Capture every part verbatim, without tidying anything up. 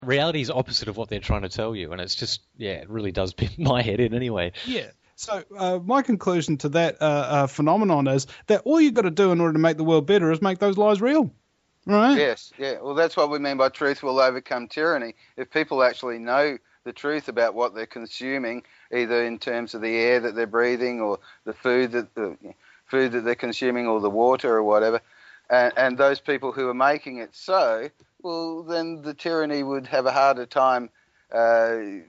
reality is opposite of what they're trying to tell you, and it's just, yeah, it really does pin my head in anyway. Yeah. So uh, my conclusion to that uh, uh, phenomenon is that all you've got to do in order to make the world better is make those lies real. Right? Yes, yeah. Well, that's what we mean by truth will overcome tyranny. If people actually know the truth about what they're consuming, either in terms of the air that they're breathing or the food that the food that they're consuming or the water or whatever, and, and those people who are making it so, well, then the tyranny would have a harder time, uh, you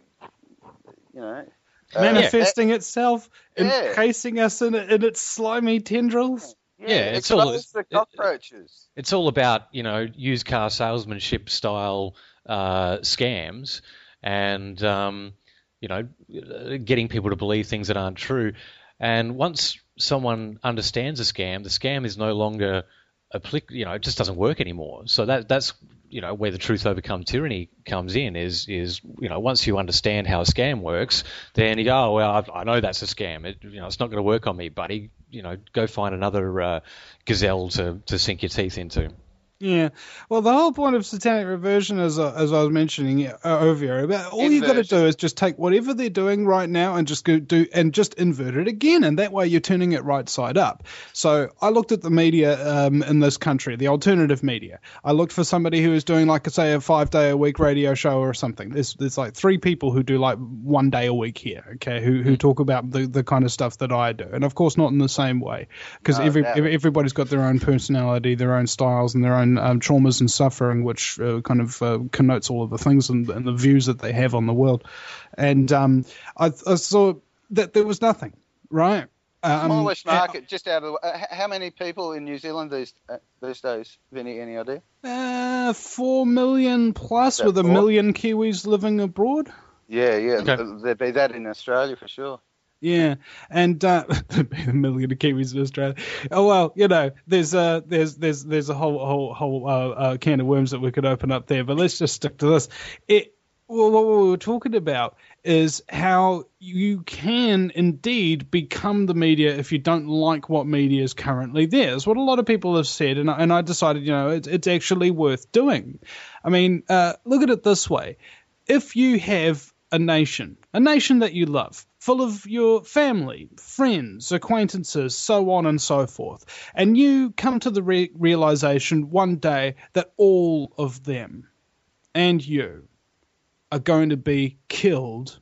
know, manifesting uh, itself, yeah. encasing us in, in its slimy tendrils. Yeah, yeah it's all it's, the cockroaches. It, it's all about, you know, used car salesmanship style uh, scams, and um, you know, getting people to believe things that aren't true. And once someone understands a scam, the scam is no longer applicable. You know, it just doesn't work anymore. So that that's you know where the truth overcome tyranny comes in. Is is you know once you understand how a scam works, then you go, oh, well, I've, I know that's a scam. It, you know, it's not going to work on me, buddy. You know, go find another uh, gazelle to to sink your teeth into. Yeah, well, the whole point of satanic reversion, as I, as I was mentioning uh, earlier, about all you got to do is just take whatever they're doing right now and just go do and just invert it again, and that way you're turning it right side up. So I looked at the media um, in this country, the alternative media. I looked for somebody who is doing, like, say, a five day a week radio show or something. There's there's like three people who do like one day a week here, okay, who who talk about the the kind of stuff that I do, and of course not in the same way, because no, every, every everybody's got their own personality, their own styles, and their own Um, traumas and suffering, which uh, kind of uh, connotes all of the things and, and the views that they have on the world. And um, I, I saw that there was nothing, right? Um, Smallish market, uh, just out of the, uh, how many people in New Zealand these uh, these days? Vinny, any idea? Uh, four million plus, About with a four? million Kiwis living abroad. Yeah, yeah, Okay. There'd be that in Australia for sure. Yeah, and uh, a million of Kiwis in Australia. Oh well, you know, there's uh, there's there's there's a whole whole whole uh, uh, can of worms that we could open up there. But let's just stick to this. It well, what we were talking about is how you can indeed become the media if you don't like what media is currently there. It's what a lot of people have said, and I, and I decided, you know, it's it's actually worth doing. I mean, uh, look at it this way: if you have a nation, a nation that you love, full of your family, friends, acquaintances, so on and so forth, and you come to the re- realization one day that all of them and you are going to be killed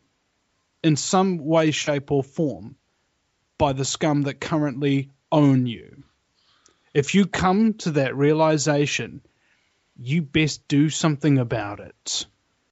in some way, shape, or form by the scum that currently own you. If you come to that realization, you best do something about it.